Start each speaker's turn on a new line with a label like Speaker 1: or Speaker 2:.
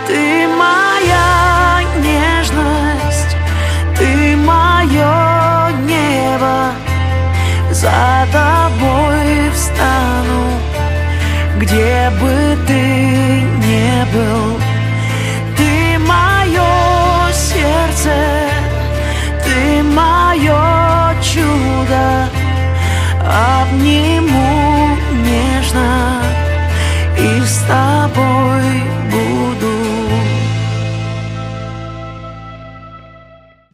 Speaker 1: Ты моя нежность, ты мое небо. За тобой встану, где бы ты ни был. Ты мое сердце, ты мое чудо. Обними